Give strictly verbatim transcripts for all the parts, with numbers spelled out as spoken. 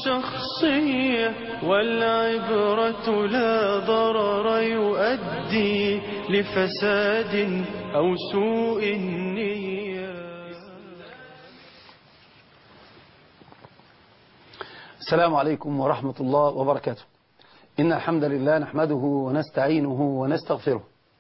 شخصية والعبرة لا ضرر يؤدي لفساد أو سوء النية. السلام عليكم ورحمة الله وبركاته. إن الحمد لله نحمده ونستعينه ونستغفره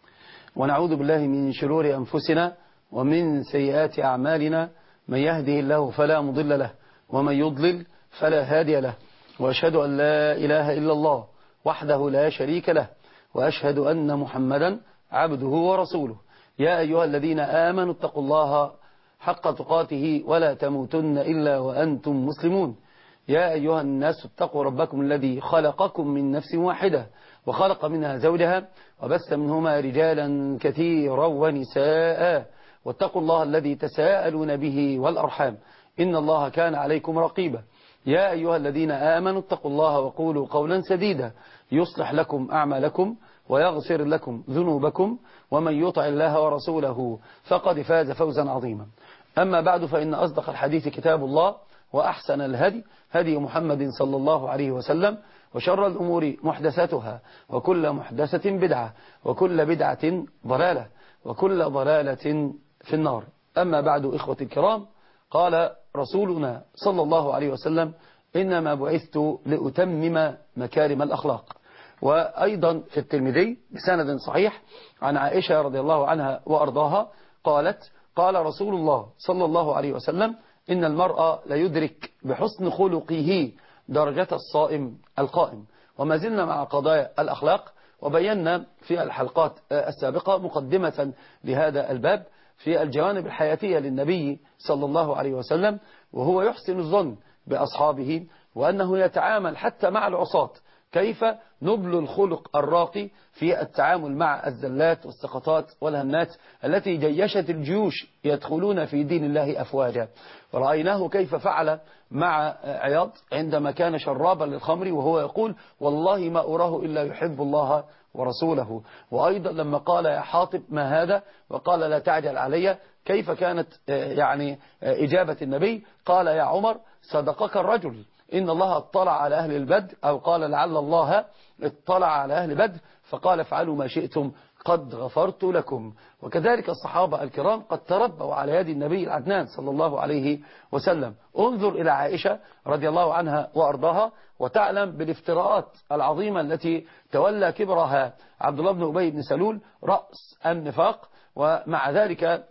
ونعوذ بالله من شرور أنفسنا ومن سيئات أعمالنا، من يهده الله فلا مضل له ومن يضلل فلا هادي له، وأشهد أن لا إله إلا الله وحده لا شريك له، وأشهد أن محمدا عبده ورسوله. يا أيها الذين آمنوا اتقوا الله حق تقاته ولا تموتن إلا وأنتم مسلمون. يا أيها الناس اتقوا ربكم الذي خلقكم من نفس واحدة وخلق منها زوجها وبث منهما رجالا كثيرا ونساء، واتقوا الله الذي تساءلون به والأرحام إن الله كان عليكم رقيبا. يا أيها الذين آمنوا اتقوا الله وقولوا قولا سديدا يصلح لكم أعمالكم ويغفر لكم ذنوبكم، ومن يطع الله ورسوله فقد فاز فوزا عظيما. أما بعد، فإن أصدق الحديث كتاب الله، وأحسن الهدي هدي محمد صلى الله عليه وسلم، وشر الأمور محدثاتها، وكل محدثة بدعة، وكل بدعة ضلالة، وكل ضلالة في النار. أما بعد، إخوتي الكرام، قال رسولنا صلى الله عليه وسلم: إنما بعثت لأتمم مكارم الأخلاق. وأيضا في الترمذي بسند صحيح عن عائشة رضي الله عنها وأرضاها قالت: قال رسول الله صلى الله عليه وسلم: إن المرء ليدرك بحسن خلقه درجة الصائم القائم. وما زلنا مع قضايا الأخلاق، وبينا في الحلقات السابقة مقدمة لهذا الباب في الجوانب الحياتية للنبي صلى الله عليه وسلم، وهو يحسن الظن بأصحابه وأنه يتعامل حتى مع العصاة. كيف نبل الخلق الراقي في التعامل مع الزلات والسقطات والهنات التي جيشت الجيوش يدخلون في دين الله أفواجا. ورأيناه كيف فعل مع عياض عندما كان شرابا للخمر، وهو يقول: والله ما أراه إلا يحب الله ورسوله. وأيضا لما قال: يا حاطب ما هذا؟ وقال: لا تعجل علي. كيف كانت يعني إجابة النبي؟ قال: يا عمر صدقك الرجل، إن الله اطلع على أهل البدر، أو قال لعل الله اطلع على أهل بدر فقال: افعلوا ما شئتم قد غفرت لكم. وكذلك الصحابة الكرام قد تربوا على يد النبي العدنان صلى الله عليه وسلم. انظر إلى عائشة رضي الله عنها وأرضاها، وتعلم بالافتراءات العظيمة التي تولى كبرها عبد الله بن أبي بن سلول رأس النفاق، ومع ذلك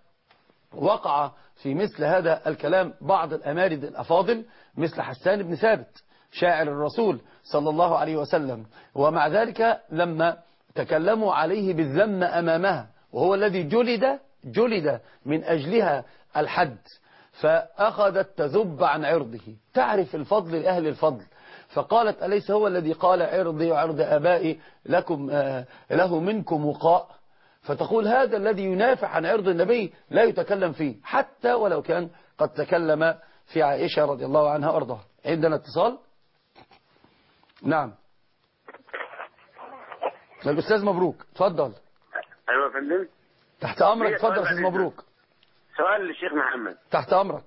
وقع في مثل هذا الكلام بعض الأمارد الأفاضل مثل حسان بن ثابت شاعر الرسول صلى الله عليه وسلم، ومع ذلك لما تكلموا عليه بالذم أمامها، وهو الذي جلد جلد من أجلها الحد، فأخذت تذب عن عرضه. تعرف الفضل لأهل الفضل، فقالت: أليس هو الذي قال: عرضي وعرض آبائي لكم آه له منكم وقاء؟ فتقول: هذا الذي ينافع عن عرض النبي لا يتكلم فيه، حتى ولو كان قد تكلم في عائشة رضي الله عنها وأرضاها. عندنا اتصال. نعم، الأستاذ مبروك، تفضل. أيوة يا فندم، تحت أمرك، تفضل أستاذ مبروك. سؤال للشيخ محمد. تحت أمرك.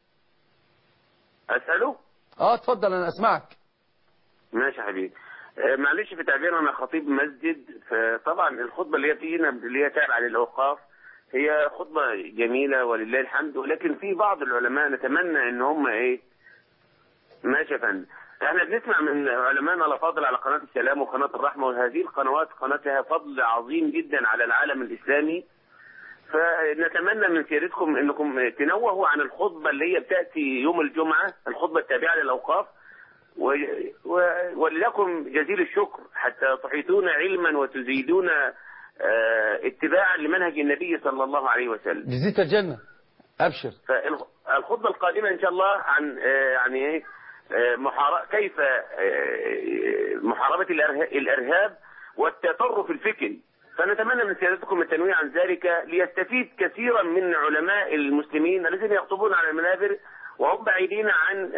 أسأله؟ اه تفضل، أنا أسمعك. ماشي يا حبيبي. آه معلش، في تعبير أنا خطيب مسجد، فطبعا الخطبة اللي هي فينا اللي هي تابعة للأوقاف هي خطبة جميلة ولله الحمد، ولكن في بعض العلماء نتمنى إن هم إيه. ماشي يا فندم. احنا بنسمع من علمائنا الافاضل على قناة السلام وقناة الرحمة، وهذه القنوات قناتها فضل عظيم جدا على العالم الإسلامي، فنتمنى من سيادتكم انكم تنوهوا عن الخطبة اللي هي بتأتي يوم الجمعة، الخطبة التابعة للأوقاف، و... و... ولكم جزيل الشكر حتى تحيطون علما وتزيدون اه... اتباعا لمنهج النبي صلى الله عليه وسلم. جزيت الجنة، أبشر. فالخطبة القادمة إن شاء الله عن اه... يعني ايه محارب كيف محاربة الإرهاب والتطرف الفكري، فنتمنى من سيادتكم التنويه عن ذلك ليستفيد كثيرا من علماء المسلمين الذين يخطبون على المنابر وهم بعيدين عن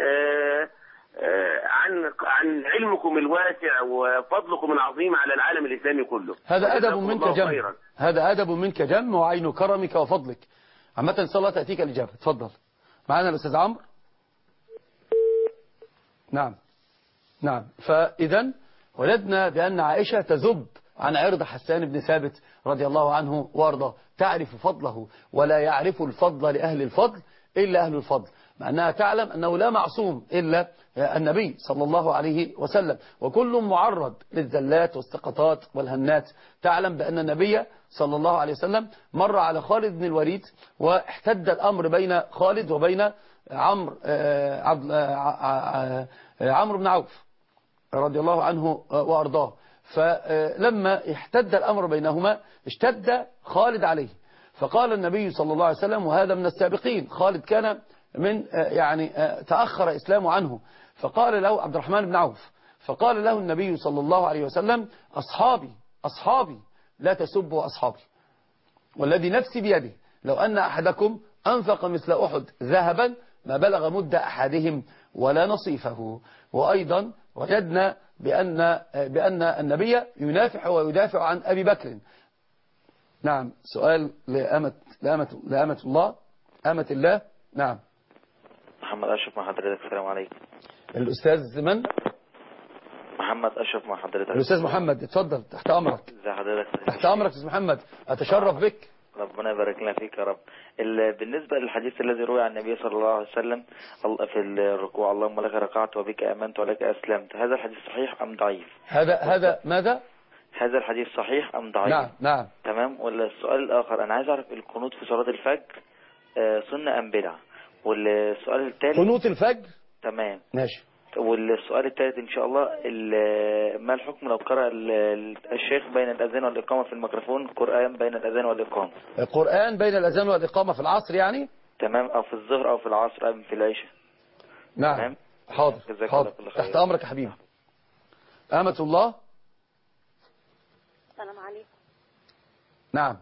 عن عن علمكم الواسع وفضلكم العظيم على العالم الإسلامي كله. هذا أدب منك جم هذا أدب منك جم وعين كرمك وفضلك. عامة إن شاء الله تأتيك الإجابة. تفضل. معنا الأستاذ عمرو. نعم. نعم. فإذا وجدنا بأن عائشة تذب عن عرض حسان بن ثابت رضي الله عنه وارضاه، تعرف فضله ولا يعرف الفضل لأهل الفضل إلا أهل الفضل، مع أنها تعلم أنه لا معصوم إلا النبي صلى الله عليه وسلم، وكل معرض للزلات والسقطات والهنات. تعلم بأن النبي صلى الله عليه وسلم مر على خالد بن الوليد واحتد الأمر بين خالد وبين عمرو عمرو بن عوف رضي الله عنه وأرضاه. فلما احتد الأمر بينهما اشتد خالد عليه، فقال النبي صلى الله عليه وسلم، وهذا من السابقين، خالد كان من يعني تأخر إسلامه عنه، فقال له عبد الرحمن بن عوف، فقال له النبي صلى الله عليه وسلم: أصحابي أصحابي لا تسبوا أصحابي، والذي نفسي بيده لو أن أحدكم أنفق مثل أحد ذهبا ما بلغ مد أحدهم ولا نصيفه. وأيضا وجدنا بأن, بأن النبي ينافح ويدافع عن أبي بكر. نعم. سؤال لأمة, لأمة, لأمة الله أمة الله. نعم. محمد أشرف مع حضرتك. السلام عليكم. الأستاذ من؟ محمد أشرف مع حضرتك. الأستاذ محمد، اتفضل تحت أمرك. ازي حضرتك؟ تحت أمرك أستاذ محمد، أتشرف بك. ربنا يبارك لنا فيك يا رب. بالنسبة للحديث الذي روي عن النبي صلى الله عليه وسلم في الركوع: اللهم لك ركعت وبك آمنت ولك أسلمت، هذا الحديث صحيح أم ضعيف؟ هذا هذا ماذا؟ هذا الحديث صحيح أم ضعيف؟ نعم نعم. تمام. ولا السؤال الآخر، أنا عايز أعرف القنوت في صلاة الفجر سنة أم بدعة؟ والسؤال الثالث قنوت الفجر. تمام ماشي. والسؤال الثالث إن شاء الله، ما الحكم لو قرأ الشيخ بين الأذان والإقامة في الميكروفون قرآن بين الأذان والإقامة؟ القرآن بين الأذان والإقامة في العصر يعني؟ تمام، أو في الظهر أو في العصر أو في العشاء. نعم. تمام. حاضر حاضر. تحت أمرك يا حبيبي. أمة الله. السلام عليكم. نعم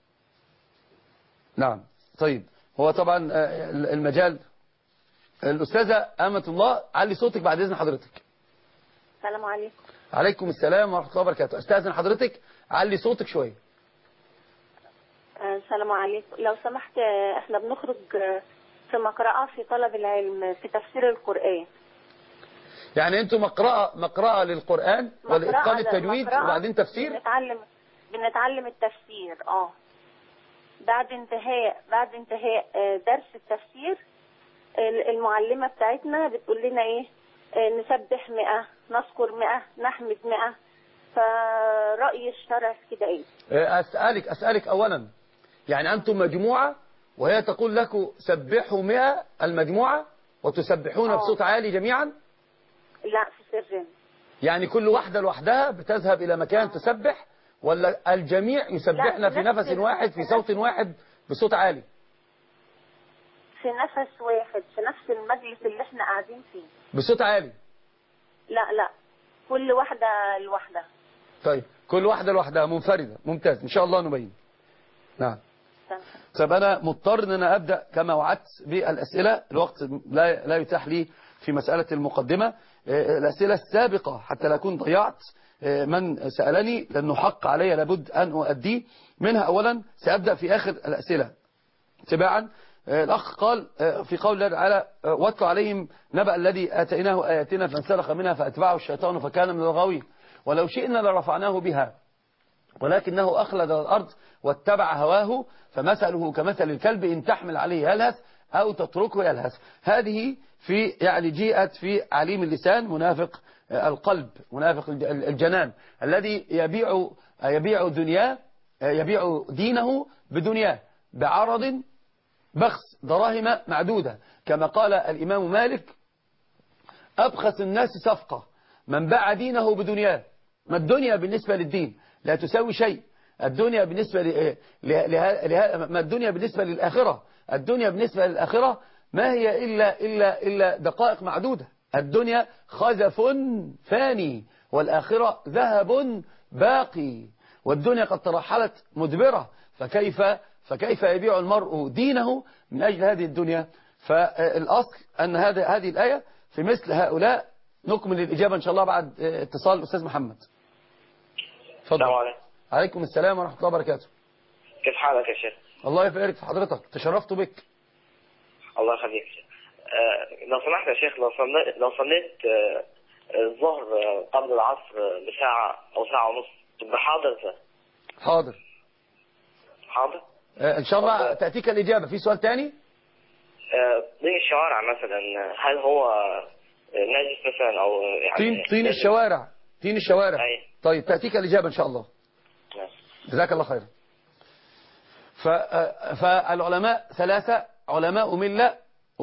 نعم. طيب، هو طبعا المجال الأستاذة أمة الله، علي صوتك بعد إذن حضرتك. السلام عليكم. عليكم السلام ورحمة الله وبركاته. أستاذن حضرتك علي صوتك شوية. السلام عليكم. لو سمحت، احنا بنخرج في مقرأة في طلب العلم في تفسير القرآن. يعني انتوا مقرأة مقرأة للقرآن ولإتقان التجويد وبعدين تفسير؟ بنتعلم بنتعلم التفسير. اه بعد انتهاء بعد انتهاء درس التفسير المعلمة بتاعتنا بتقول لنا ايه، نسبح مئة، نذكر مئة، نحمد مئة. فرأي الشرع كده ايه؟ أسألك أسألك أولا، يعني أنتم مجموعة وهي تقول لكم سبحوا مئة المجموعة وتسبحون بصوت عالي جميعا؟ لا، في سرنا. يعني كل واحدة لوحدها بتذهب إلى مكان أوه. تسبح، ولا الجميع يسبحنا في نفس واحد في صوت واحد بصوت عالي؟ في نفس واحد في نفس المجلس اللي احنا قاعدين فيه بصوت عالي؟ لا لا، كل واحدة لوحدها. طيب، كل واحدة لوحدها منفردة. ممتاز، إن شاء الله نبين. نعم. طب أنا مضطر أن أنا أبدأ كما وعدت بالأسئلة، الوقت لا لا يتاح لي في مسألة المقدمة. الأسئلة السابقة حتى لا أكون ضيعت من سألني، لأنه حق علي لابد أن أؤديه. منها أولا سأبدأ في آخر الأسئلة تباعا. الأخ قال في قول الله تعالى: واتل عليهم نبأ الذي آتيناه آياتنا فانسلخ منها فأتبعه الشيطان فكان من الغاوين ولو شئنا لرفعناه بها ولكنه أخلد الأرض واتبع هواه فمثله كمثل الكلب إن تحمل عليه يلهث أو تتركه يلهث. هذه في يعني جيئت في عليم اللسان منافق القلب، منافق الجنان، الذي يبيع يبيع دنياه يبيع دينه بدنياه بعرض بخس دراهم معدودة، كما قال الإمام مالك: أبخس الناس صفقة من باع دينه بدنياه. ما الدنيا بالنسبة للدين لا تساوي شيء. الدنيا بالنسبة ل... له... ما الدنيا بالنسبة للآخرة الدنيا بالنسبة للآخرة ما هي إلا, إلا, إلا دقائق معدودة. الدنيا خزف فاني والآخرة ذهب باقي، والدنيا قد ترحلت مدبرة، فكيف فكيف يبيع المرء دينه من أجل هذه الدنيا؟ فالأصل أن هذا هذه الآية في مثل هؤلاء. نكمل الإجابة إن شاء الله بعد اتصال الأستاذ محمد. السلام عليكم. عليكم السلام ورحمة الله وبركاته. كيف حالك يا شيخ؟ الله يبارك في حضرتك، تشرفت بك. الله يخليك. آه لو سمحت يا شيخ، لو صليت لو صليت آه الظهر قبل العصر بساعة أو ساعة ونص تبقى حاضر ازاي؟ حاضر. حاضر. آه ان شاء الله تأتيك الإجابة. في سؤال تاني؟ آه، طين الشوارع مثلا هل هو نجس مثلا أو يعني طين طين لازم- الشوارع طين الشوارع أي. طيب تأتيك الإجابة إن شاء الله. جزاك الله خيرا. ف- آه، فالعلماء ثلاثة: علماء ملة،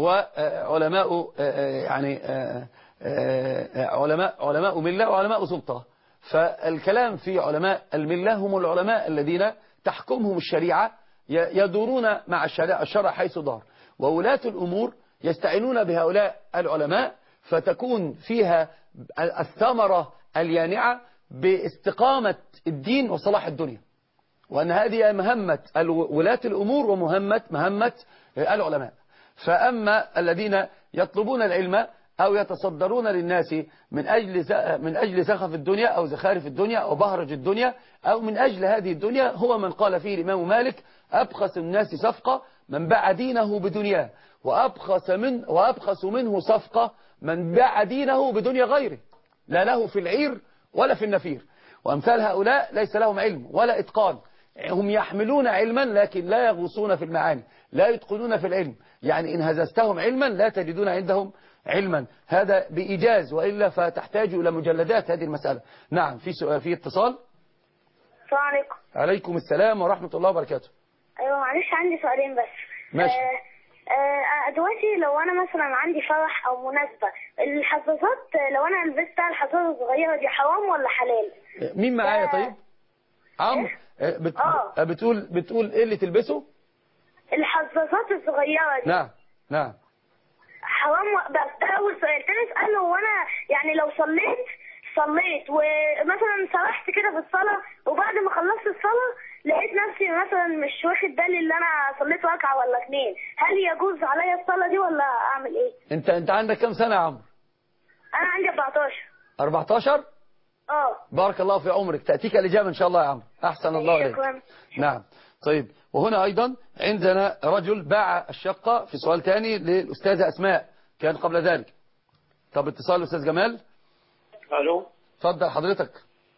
وعلماء آه، يعني آه، آه، علماء علماء ملة وعلماء سلطة. فالكلام في علماء الملة هم العلماء الذين تحكمهم الشريعة، ي- يدورون مع الشرع الشرع حيث دار، وولاة الأمور يستعينون بهؤلاء العلماء، فتكون فيها الثمرة اليانعة باستقامة الدين وصلاح الدنيا. وأن هذه مهمة ولاة الأمور ومهمة مهمة العلماء. فأما الذين يطلبون العلم أو يتصدرون للناس من أجل من أجل زخف الدنيا أو زخارف الدنيا أو بهرج الدنيا أو من أجل هذه الدنيا، هو من قال فيه الإمام مالك: أبخس الناس صفقة من باع دينه بدنياه، وأبخس من وأبخس منه صفقة من باع دينه بدنيا غيره، لا له في العير ولا في النفير. وأمثال هؤلاء ليس لهم علم ولا إتقان، هم يحملون علما لكن لا يغوصون في المعاني، لا يتقنون في العلم. يعني إن هززتهم علما لا تجدون عندهم علما، هذا بإيجاز، وإلا فتحتاج إلى مجلدات هذه المسألة. نعم. في سؤال، في اتصال. السلام عليكم. عليكم السلام ورحمة الله وبركاته. ايوه معلش عندي سؤالين بس. ماشي. آه آه دلوقتي لو انا مثلا عندي فرح او مناسبة، الحظاظات لو انا لبستها الحظاظة الصغيرة دي حرام ولا حلال؟ مين معايا طيب؟ عمرو. بت... آه. بتقول بتقول ايه اللي تلبسه؟ الحظاظات الصغيرة دي. نعم نعم. حرام. بس ده اول سؤال. تاني سؤال، هو انا يعني لو صليت صليت ومثلا سرحت كده في الصلاة، وبعد ما خلصت الصلاة لقيت نفسي مثلا مش واخد بالي اللي انا صليت ركعة ولا اتنين، هل يجوز عليا الصلاة دي ولا اعمل ايه؟ انت انت عندك كم سنة يا عمرو؟ انا عندي أربعتاشر. أربعتاشر؟ اه. بارك الله في عمرك. تأتيك الإجابة إن شاء الله يا عمرو. أحسن الله إليك. شكرا. نعم. طيب، وهنا أيضا عندنا رجل باع الشقة. في سؤال تاني للأستاذة أسماء كان قبل ذلك. طب اتصال الأستاذ جمال. الو. اتفضل حضرتك،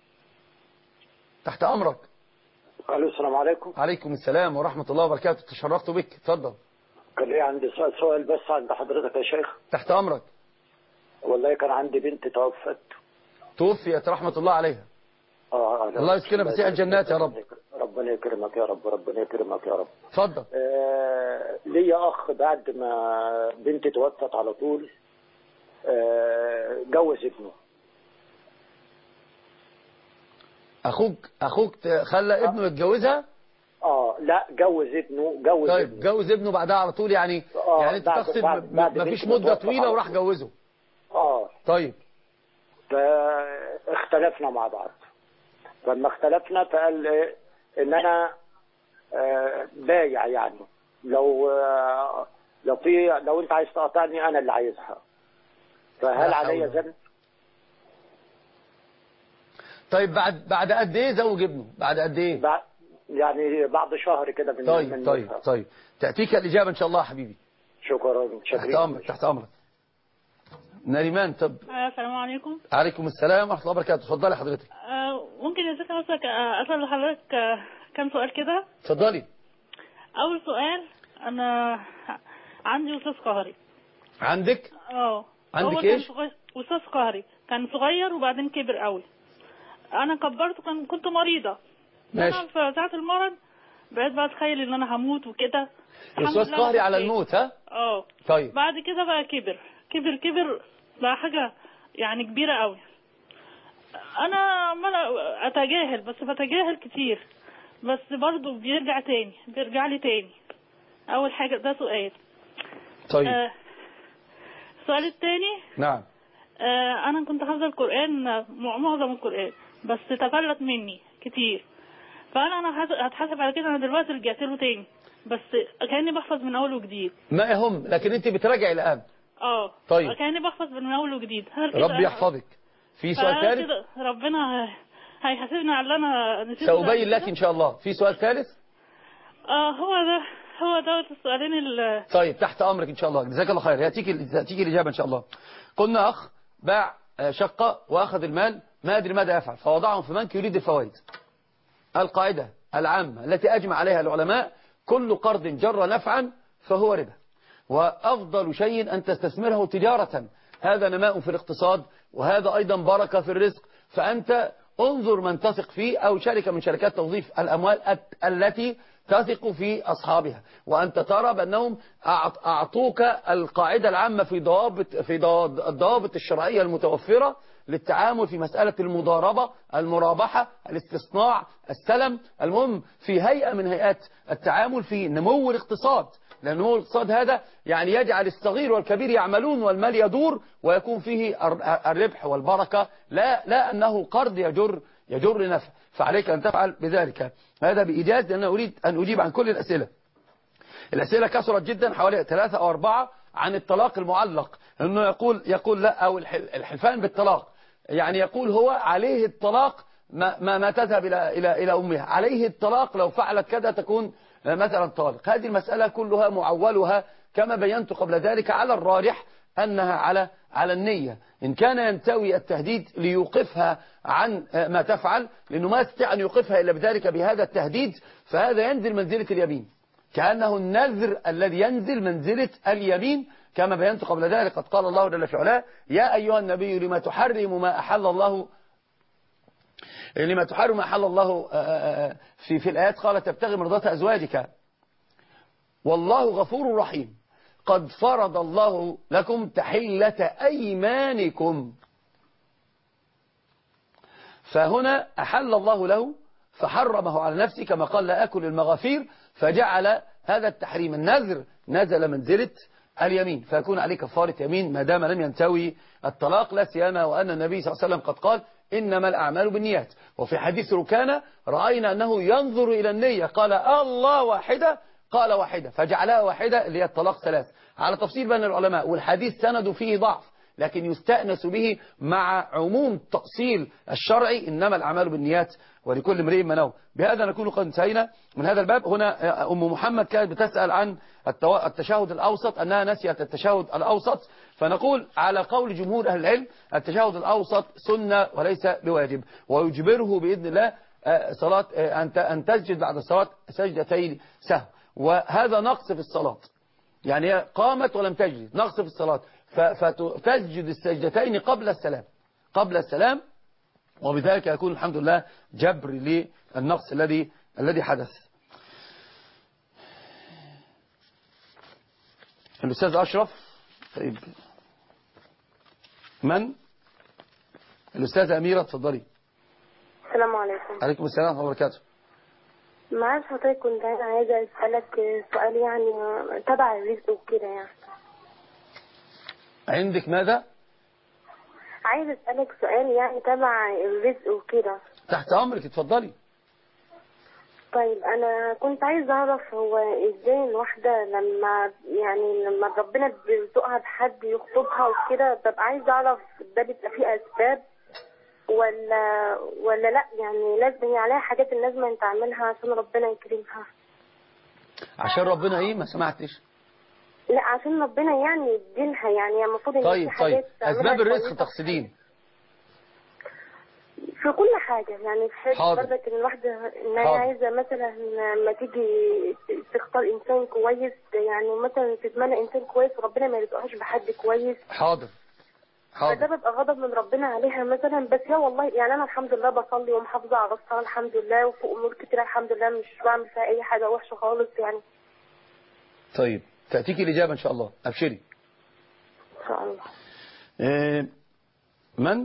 تحت أمرك. الو السلام عليكم. عليكم السلام ورحمة الله وبركاته. تشرفت بك. اتفضل. كان لي عندي سؤال سؤال بس عند حضرتك يا شيخ. تحت أمرك. والله كان عندي بنت توفت. توفيت رحمة الله عليها. اه الله يسكنها في سيح الجنات يا رب. ربنا يكرمك يا رب. ربنا يكرمك يا رب. اتفضل. آه ليا اخ بعد ما بنتي توفت على طول آه جوز ابنه. اخوك اخوك خلى ابنه يتجوزها؟ اه لا جوز ابنه جوز طيب ابنه. جوز ابنه بعدها على طول يعني؟ آه يعني انت بعد- تقصد بعد- بعد ما فيش بنته مدة توفت طويلة على وراح طول. جوزه؟ اه طيب. فاختلفنا مع بعض. فلما اختلفنا فقال إيه ان انا آه بايع، يعني لو آه لو في لو انت عايز تقاطعني انا اللي عايزها، فهل لا عليا حول. ذنب؟ طيب بعد بعد قد ايه زوج ابنه؟ بعد قد ايه؟ بعد يعني بعد شهر كده من طيب من طيب موتها. طيب تأتيك الإجابة إن شاء الله يا حبيبي. شكرا. تحت شكرا. أمرك تحت أمرك. نريمان. طب السلام عليكم. عليكم السلام ورحمة الله وبركاته. اتفضلي حضرتك. آه، ممكن يا شيخ أسألك آه، أسأل لحضرتك آه، كم سؤال كده؟ اتفضلي. أول سؤال، أنا عندي وسواس قهري. عندك؟ اه. عندك هو كان إيش؟ صغير- وسواس قهري، كان صغير وبعدين كبر قوي. أنا كبرته، كان كنت مريضة. ماشي. أنا في ساعة المرض بقيت بقى أتخيل إن أنا هموت وكده. الحمد وسواس لله قهري ما على خفتش. الموت ها؟ اه. طيب. بعد كده بقى كبر كبر كبر بقى حاجة يعني كبيرة قوي. انا عمال اتجاهل، بس بتجاهل كتير، بس برضو بيرجع تاني بيرجع لي تاني. اول حاجة ده سؤال. طيب. آه السؤال التاني. نعم. آه انا كنت حافظة القرآن، معظم القرآن، بس تفلت مني كتير. فانا انا هتحاسب على كده. انا دلوقتي رجعت له تاني، بس كأني بحفظ من اول وجديد. ما يهم، لكن انت بتراجعي الآن. اه. طيب. كأني بحفظ من اول وجديد. هل كده ربي يحفظك. في سؤال ثالث؟ كده ربنا هيحاسبني على اللي انا نسيته. سأبين لك إن شاء الله. في سؤال ثالث؟ اه هو ده هو ده السؤالين ال طيب تحت أمرك إن شاء الله. جزاك الله خير. هتيجي هتيجي الإجابة إن شاء الله. قلنا أخ باع شقة وأخذ المال ما أدري ماذا يفعل فوضعهم في بنك يريد الفوائد. القاعدة العامة التي أجمع عليها العلماء كل قرض جر نفعا فهو ربا، وأفضل شيء أن تستثمره تجارة، هذا نماء في الاقتصاد وهذا أيضا بركة في الرزق. فأنت انظر من تثق فيه أو شركة من شركات توظيف الأموال التي تثق في أصحابها، وأنت ترى بأنهم أعطوك القاعدة العامة في ضوابط في الضوابط الشرعية المتوفرة للتعامل في مسألة المضاربة، المرابحة، الاستصناع، السلم، المهم في هيئة من هيئات التعامل في نمو الاقتصاد. لأن نمو الاقتصاد هذا يعني يجعل الصغير والكبير يعملون والمال يدور ويكون فيه الربح والبركة، لا لا أنه قرض يجر يجر نفع. فعليك أن تفعل بذلك. هذا بإيجاز لأن أريد أن أجيب عن كل الأسئلة. الأسئلة كثرت جدا حوالي ثلاثة أو أربعة عن الطلاق المعلق، أنه يقول يقول لا أو الحلفان بالطلاق، يعني يقول هو عليه الطلاق ما ما, ما تذهب إلى إلى إلى أمها، عليه الطلاق لو فعلت كذا تكون مثلا طالق. هذه المسألة كلها معولها كما بينت قبل ذلك على الراجح أنها على على النية. إن كان ينتوي التهديد ليوقفها عن ما تفعل لأنه ما يستطيع أن يوقفها إلا بذلك بهذا التهديد، فهذا ينزل منزلة اليمين، كأنه النذر الذي ينزل منزلة اليمين كما بينت قبل ذلك. قد قال الله جل في علاه: يا أيها النبي لما تحرم ما أحل الله لما تحرم ما أحل الله في في الآيات قال تبتغي مرضات أزواجك والله غفور رحيم قد فرض الله لكم تحلة أيمانكم. فهنا أحل الله له فحرمه على نفسه كما قال لا أكل المغافير، فجعل هذا التحريم النذر نزل منزلة اليمين، فيكون عليه كفارة يمين ما دام لم ينتوي الطلاق، لا سيما وأن النبي صلى الله عليه وسلم قد قال إنما الأعمال بالنيات. وفي حديث ركانة رأينا أنه ينظر إلى النية قال الله واحدة قال واحدة فجعلها واحدة اللي هي الطلاق ثلاث، على تفصيل بين العلماء. والحديث سند فيه ضعف لكن يستأنس به مع عموم تأصيل الشرعي إنما الأعمال بالنيات ولكل امرئ ما نوى. بهذا نكون قد انتهينا من هذا الباب. هنا أم محمد كانت بتسأل عن التشهد الأوسط أنها نسيت التشهد الأوسط، فنقول على قول جمهور أهل العلم التشهد الأوسط سنة وليس بواجب، ويجبره بإذن الله صلاة أن تسجد بعد الصلاة سجدتين سهو، وهذا نقص في الصلاة، يعني هي قامت ولم تجد، نقص في الصلاة، فتسجد السجدتين قبل السلام قبل السلام وبذلك يكون الحمد لله جبر للنقص الذي الذي حدث. الأستاذ أشرف. طيب من؟ الأستاذة أميرة تفضلي. السلام عليكم. عليكم السلام ورحمة الله وبركاته. معاذ حضرتك كنت أنا عايزة أسألك سؤال يعني تبع الرزق وكده يعني. عندك ماذا؟ عايزة أسألك سؤال يعني تبع الرزق وكده. تحت أمرك اتفضلي. طيب أنا كنت عايزة أعرف هو إزاي الواحدة لما يعني لما ربنا بيرزقها بحد يخطبها وكده، ببقى عايزة أعرف ده بيبقى فيه أسباب ولا ولا لا، يعني لازم هي عليها حاجات لازم تعملها عشان ربنا يكرمها. عشان ربنا إيه؟ ما سمعتش. لا عشان ربنا يعني يدينها، يعني المفروض ان طيب في حاجات طيب أسباب الرزق تقصدين؟ في كل حاجة يعني في حاجة برضك ان الواحدة ان هي عايزة مثلا لما تيجي تختار انسان كويس، يعني مثلا تتمنى انسان كويس وربنا ما يرزقهاش بحد كويس. حاضر حاضر. فده بيبقى غضب من ربنا عليها مثلا. بس هي والله يعني انا الحمد لله بصلي ومحافظة على الصلاة الحمد لله، وفي امور كتير الحمد لله مش بعمل فيها اي حاجة وحشة خالص يعني. طيب تأتيك الإجابة إن شاء الله، أبشري إن شاء الله. إيه من؟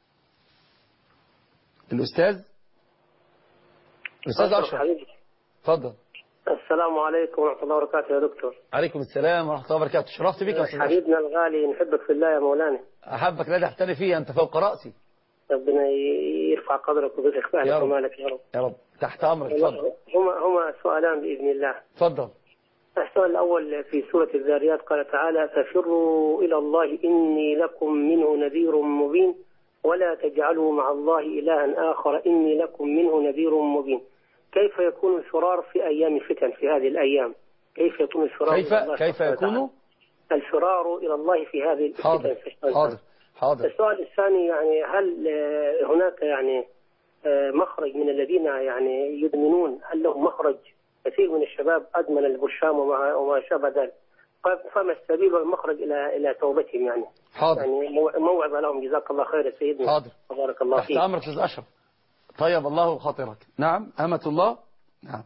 الأستاذ الأستاذ أشرف. تفضل. السلام عليكم ورحمة الله وبركاته يا دكتور. عليكم السلام ورحمة الله وبركاته. شرفت بك يا أستاذ حبيبنا الغالي، نحبك في الله يا مولانا. أحبك لا تحتني فيه، أنت فوق رأسي. ربنا يرفع قدرك ويرزقك أهلك ومالك يا رب. يا رب تحت أمرك. تفضل. هما هما سؤالان بإذن الله. تفضل. السؤال الأول في سورة الذاريات قال تعالى: ففروا إلى الله إني لكم منه نذير مبين ولا تجعلوا مع الله إلها آخر إني لكم منه نذير مبين. كيف يكون الفرار في أيام فتن في هذه الأيام؟ كيف يكون الفرار كيف إلى الله كيف يكون الفرار إلى الله في هذه الفتن؟ حاضر حاضر حاضر. السؤال الثاني يعني هل هناك يعني مخرج من الذين يعني يدمنون، هل لهم مخرج؟ كثير من الشباب أدمن البرشام وما وما شابه ذلك، فما السبيل والمخرج إلى إلى توبتهم يعني؟ حاضر. يعني موعظة لهم. جزاك الله خير يا سيدنا. حاضر. بارك الله فيك. تحت أمرك أستاذ أشرف. طيب الله خاطرك. نعم أمة الله. نعم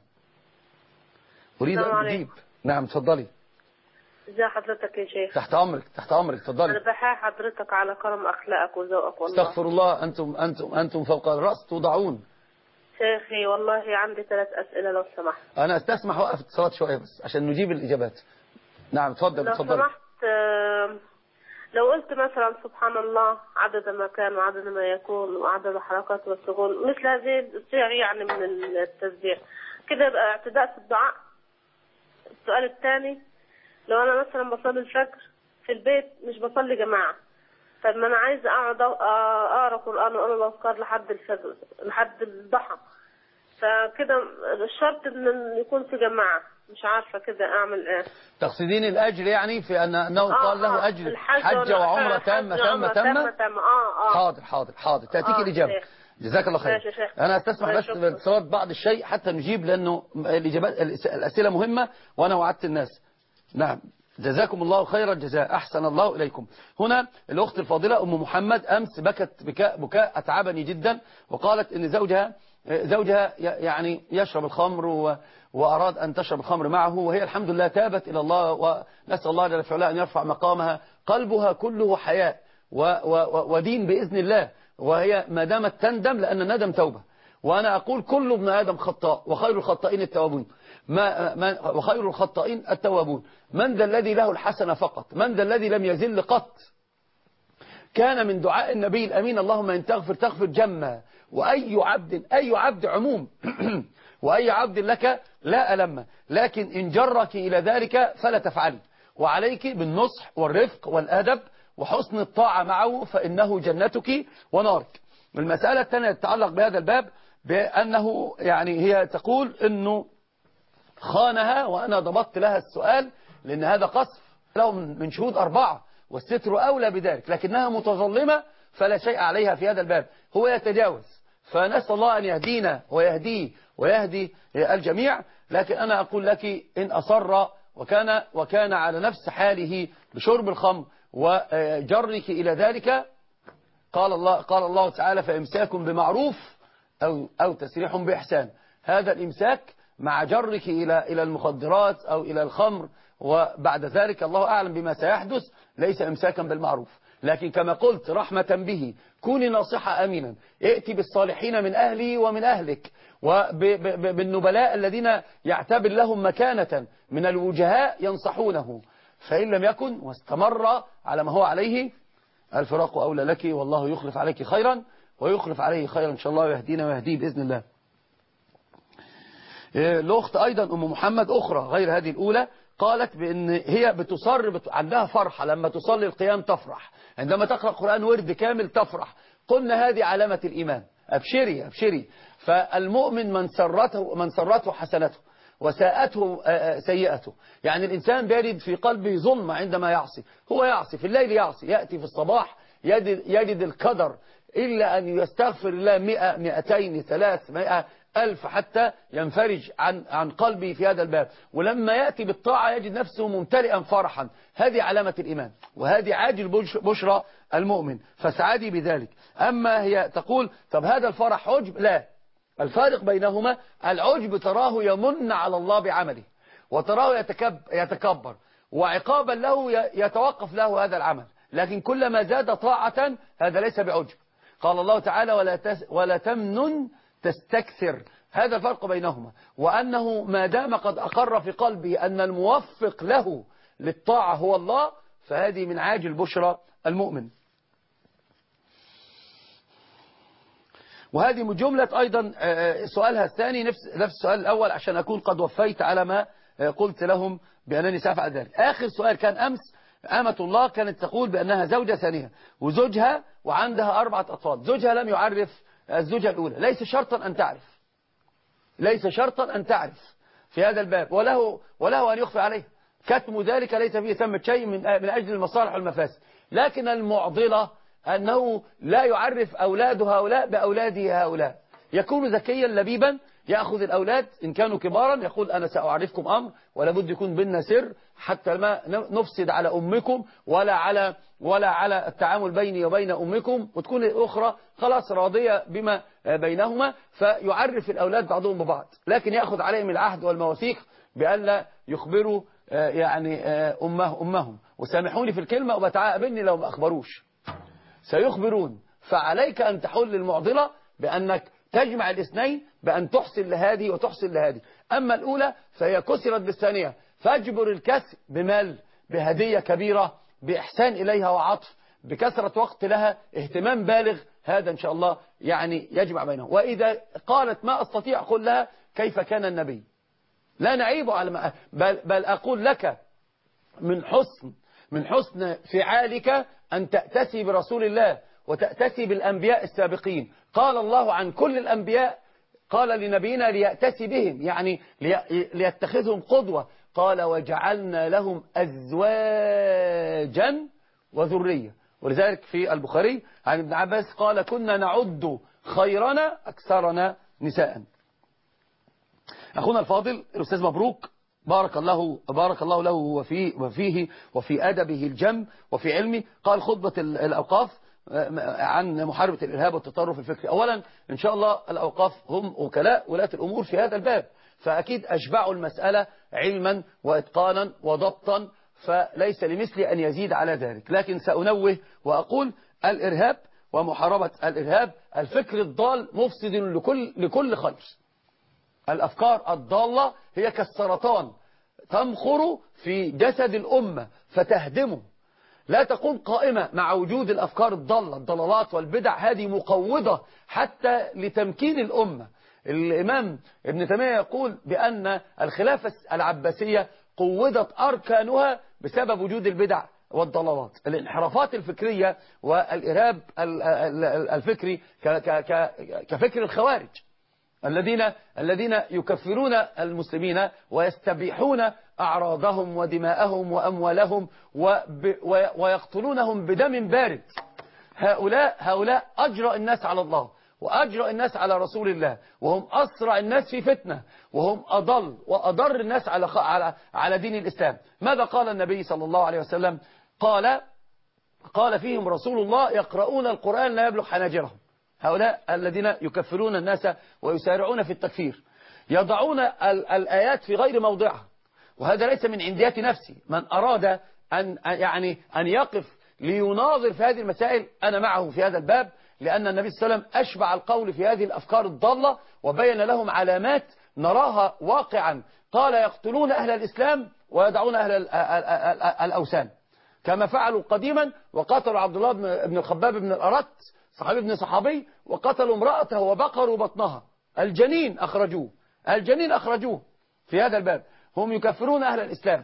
أريد أن أجيب. نعم تفضلي. ازي حضرتك يا شيخ؟ تحت أمرك تحت أمرك تفضلي. أنا بحيي حضرتك على كرم أخلاقك وذوقك والله. استغفر الله. أنتم أنتم أنتم فوق الرأس توضعون. شيخي والله عندي ثلاث أسئلة لو سمحت. أنا استسمح وقف اتصالات شوية بس عشان نجيب الإجابات. نعم تفضل لو تفضل. سمحت لو قلت مثلا سبحان الله عدد ما كان وعدد ما يكون وعدد الحركات والسكون مثل هذه الصيغ يعني من التسبيح كده يبقى اعتداء في الدعاء؟ السؤال الثاني، لو أنا مثلا بصلي الفجر في البيت مش بصلي جماعة، طب ما أنا عايزة أقعد أقرأ قرآن وأقرأ الأذكار لحد الفجر لحد الضحى، فكده الشرط إن يكون في جماعة، مش عارفة كده أعمل إيه. تقصدين الأجر يعني في أن أنه آه قال له أجر حج وعمرة تامة تامة تامة؟ آه آه حاضر حاضر حاضر تأتيك آه الإجابة. شيخ. جزاك الله خير. أنا أستسمح بس باتصالات بعض الشيء حتى نجيب لأنه الإجابات الأسئلة مهمة وأنا وعدت الناس. نعم جزاكم الله خير الجزاء. أحسن الله إليكم. هنا الأخت الفاضلة أم محمد أمس بكت بكاء بكاء أتعبني جدا، وقالت إن زوجها زوجها يعني يشرب الخمر و وأراد أن تشرب الخمر معه، وهي الحمد لله تابت إلى الله ونسأل الله جل وعلا أن يرفع مقامها. قلبها كله حياء و و ودين بإذن الله، وهي ما دامت تندم لأن الندم توبة. وأنا أقول كل ابن آدم خطاء وخير الخطائين التوابون. ما ما وخير الخطائين التوابون. من ذا الذي له الحسنة فقط؟ من ذا الذي لم يزل قط؟ كان من دعاء النبي الأمين اللهم إن تغفر تغفر جما، وأي عبد أي عبد عموم وأي عبد لك لا ألم، لكن إن جرك إلى ذلك فلا تفعلي، وعليك بالنصح والرفق والأدب وحسن الطاعة معه فإنه جنتك ونارك. المسألة الثانية تتعلق بهذا الباب بأنه يعني هي تقول أنه خانها، وأنا ضبطت لها السؤال لأن هذا قصف له من شهود أربعة والستر أولى بذلك، لكنها متظلمة فلا شيء عليها في هذا الباب، هو يتجاوز. فنسأل الله أن يهدينا ويهديه ويهدي الجميع. لكن أنا أقول لك إن أصر وكان وكان على نفس حاله بشرب الخمر وجرك إلى ذلك، قال الله قال الله تعالى فإمساك بمعروف أو أو تسريح بإحسان. هذا الإمساك مع جرك إلى إلى المخدرات أو إلى الخمر وبعد ذلك الله أعلم بما سيحدث ليس إمساكا بالمعروف، لكن كما قلت رحمة به كوني ناصحة أمينا، ائتي بالصالحين من أهلي ومن أهلك وبالنبلاء الذين يعتبر لهم مكانة من الوجهاء ينصحونه، فإن لم يكن واستمر على ما هو عليه الفراق أولى لك، والله يخلف عليك خيرا ويخلف عليه خيرا إن شاء الله ويهدينا ويهديه بإذن الله. الأخت أيضا أم محمد أخرى غير هذه الأولى قالت بأن هي بتصر بت... عندها فرحة لما تصلي القيام تفرح، عندما تقرأ قرآن ورد كامل تفرح. قلنا هذه علامة الإيمان. أبشري أبشري. فالمؤمن من سرته من سرته حسنته وساءته سيئته، يعني الإنسان بيجد في قلبه ظلمة عندما يعصي، هو يعصي في الليل يعصي، يأتي في الصباح يجد, يجد القدر إلا أن يستغفر الله مئة مئتين ثلاث مئة ألف حتى ينفرج عن عن قلبه في هذا الباب، ولما يأتي بالطاعة يجد نفسه ممتلئا فرحا. هذه علامة الإيمان وهذه عاجل بشرى المؤمن، فسعادي بذلك. أما هي تقول طب هذا الفرح عجب؟ لا، الفارق بينهما العجب تراه يمن على الله بعمله وتراه يتكب يتكبر وعقابا له يتوقف له هذا العمل، لكن كلما زاد طاعة هذا ليس بعجب. قال الله تعالى ولا, تس ولا تمنن تستكثر. هذا الفرق بينهما، وأنه ما دام قد أقر في قلبه أن الموفق له للطاعة هو الله فهذه من عاجل بشرى المؤمن. وهذه من جملة أيضا سؤالها الثاني نفس نفس السؤال الأول عشان أكون قد وفيت على ما قلت لهم بأنني سأفعل ذلك. آخر سؤال كان أمس، أمة الله كانت تقول بأنها زوجة ثانية وزوجها وعندها أربعة أطفال، زوجها لم يعرف الزوجة الأولى. ليس شرطا أن تعرف ليس شرطا أن تعرف في هذا الباب، وله وله أن يخفي عليه. كتم ذلك ليس فيه ثمة شيء من من أجل المصالح والمفاسد، لكن المعضلة أنه لا يعرف أولاد هؤلاء بأولاده هؤلاء، يكون ذكيا لبيبا، يأخذ الأولاد إن كانوا كبارا يقول أنا سأعرفكم أمر ولا بد يكون بيننا سر حتى ما نفسد على أمكم ولا على ولا على التعامل بيني وبين أمكم، وتكون الأخرى خلاص راضية بما بينهما، فيعرف الأولاد بعضهم ببعض، لكن يأخذ عليهم العهد والمواثيق بألا يخبروا يعني أمه أمهم، وسامحوني في الكلمة وبتعاقبني لو ما أخبروش، سيخبرون. فعليك أن تحل المعضلة بأنك تجمع الاثنين، بأن تحسن لهذه وتحسن لهذه. أما الأولى فهي كسرت بالثانية، فاجبر الكسر بمال، بهدية كبيرة، بإحسان إليها وعطف، بكثرة وقت لها، اهتمام بالغ، هذا إن شاء الله يعني يجمع بينهم. وإذا قالت ما أستطيع قل لها كيف كان النبي، لا نعيب على ما بل, بل أقول لك من حسن من حسن فعالك أن تأتسي برسول الله وتأتسي بالأنبياء السابقين. قال الله عن كل الأنبياء، قال لنبينا ليأتسي بهم، يعني ليتخذهم قدوة، قال وجعلنا لهم أزواجا وذرية. ولذلك في البخاري عن ابن عباس قال كنا نعد خيرنا أكثرنا نساء. أخونا الفاضل الأستاذ مبروك، بارك الله بارك الله له وفيه وفيه وفي أدبه الجم وفي علمه، قال خطبة الأوقاف عن محاربة الإرهاب والتطرف الفكري. أولا إن شاء الله الأوقاف هم وكلاء ولاة الأمور في هذا الباب، فأكيد أشبعوا المسألة علما وإتقانا وضبطا، فليس لمثلي أن يزيد على ذلك. لكن سأنوه وأقول الإرهاب ومحاربة الإرهاب الفكر الضال مفسد لكل لكل خير. الأفكار الضالة هي كالسرطان تمخر في جسد الأمة فتهدمه، لا تقوم قائمة مع وجود الأفكار الضالة. الضلالات والبدع هذه مقوضة حتى لتمكين الأمة. الإمام ابن تيمية يقول بأن الخلافة العباسية قوضت أركانها بسبب وجود البدع والضلالات. الانحرافات الفكرية والإرهاب الفكري كفكر الخوارج الذين الذين يكفرون المسلمين ويستبيحون أعراضهم ودماءهم وأموالهم ويقتلونهم بدم بارد. هؤلاء هؤلاء أجرأ الناس على الله وأجرأ الناس على رسول الله، وهم أسرع الناس في فتنة، وهم أضل وأضر الناس على على على دين الإسلام. ماذا قال النبي صلى الله عليه وسلم؟ قال قال فيهم رسول الله يقرؤون القرآن لا يبلغ حناجرهم. هؤلاء الذين يكفرون الناس ويسارعون في التكفير، يضعون الآيات في غير موضعها، وهذا ليس من عنديات نفسي. من أراد أن يعني أن يقف ليناظر في هذه المسائل أنا معه في هذا الباب، لأن النبي صلى الله عليه وسلم أشبع القول في هذه الأفكار الضالة وبين لهم علامات نراها واقعا. قال يقتلون أهل الإسلام ويدعون أهل الأوثان كما فعلوا قديما، وقتلوا عبد الله بن الخباب بن الأرت صحابي ابن صحابي، وقتلوا امرأته وبقروا بطنها. الجنين أخرجوه الجنين أخرجوه في هذا الباب. هم يكفرون أهل الإسلام.